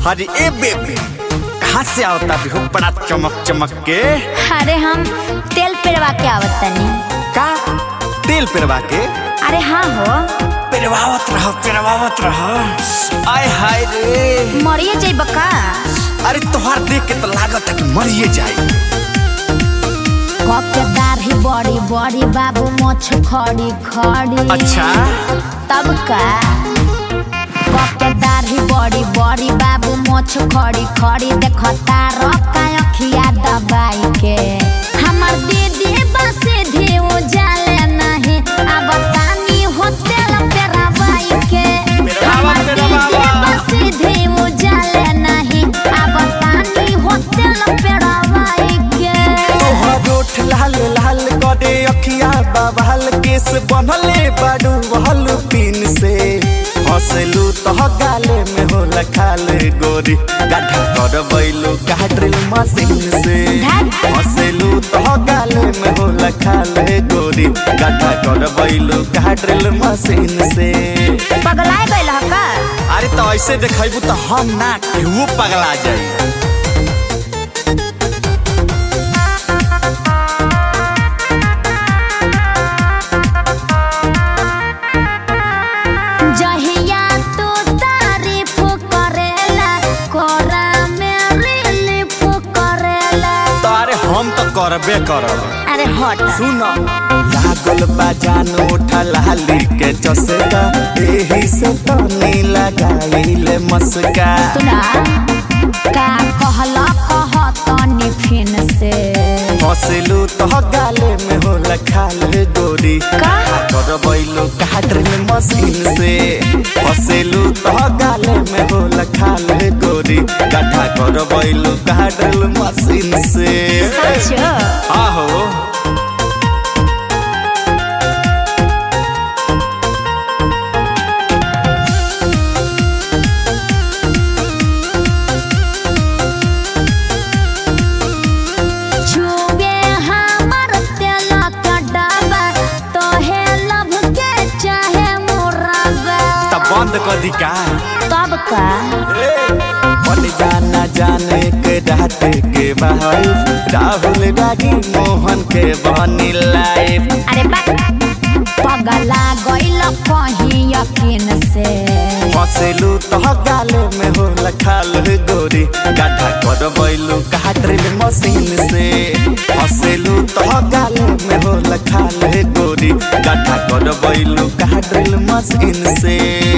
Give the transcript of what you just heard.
अरे ए बेबी कहाँ से आवता भी हो बड़ा चमक चमक के? अरे हम तेल पेरवा के आवत तनी। का तेल पेरवा के? अरे हाँ हो। पेरवावत रहो। आय हाय रे मरिए जाइब का? अरे तोहार देख के तो लागत है कि मरिए जाए। कब के दाढ़ी बड़ी बड़ी बाबू मोछ खड़ी खड़ी। अच्छा तब का कब के दाढ़ी बड़ी बड़ी बाबू मोछ खड़ी खड़ी देखता रखा अखिया दबाई के। हमर दीदी बसे धी उजाले नहीं अब तानी होतेल पेरवाई के। हमर दीदी बसे धी उजाले नहीं अब तानी होतेल पेरवाई के। तोहर ओठ लाल लाल करे अखिया बवाल केस बनले बाडू वहल पिन से। हंसलू तो गाले में होला खाल गोरी गाढ़ा कर बैलू ड्रिल मशीन से। हंसलू तो गाले में होला खाल गोरी गाढ़ा कर बैलू ड्रिल मशीन से। पगलाए गइल ह का? अरे तो ऐसे देखबू तो हम ना केहू पगला जाई। हम तो करबे करब। अरे हट सुन लागल बाजान उठा लाली के चसका एही से तनी लगाइले मस्का। सुना का कहला कहतनी फिन से। हंसलू तो गाले में होला खाल गोरी का कर बैलू ड्रिल मशीन से। हंसलू तो गाले में होला खाल गोरी गाढ़ा कर बैलू ड्रिल मशीन से। सच आहो बंद कर दी का? तब का बन जाना जाने के रात के बहाई राहुल रागी मोहन के बनी लाइफ। अरे पगला गइल कहीं यकीन से। हंसलू तो गाले में होला खाल गोरी गाढ़ा कर बैलू ड्रिल मशीन से। हंसलू तो गाले में होला खाल गोरी गाढ़ा कर बैलू ड्रिल मशीन से।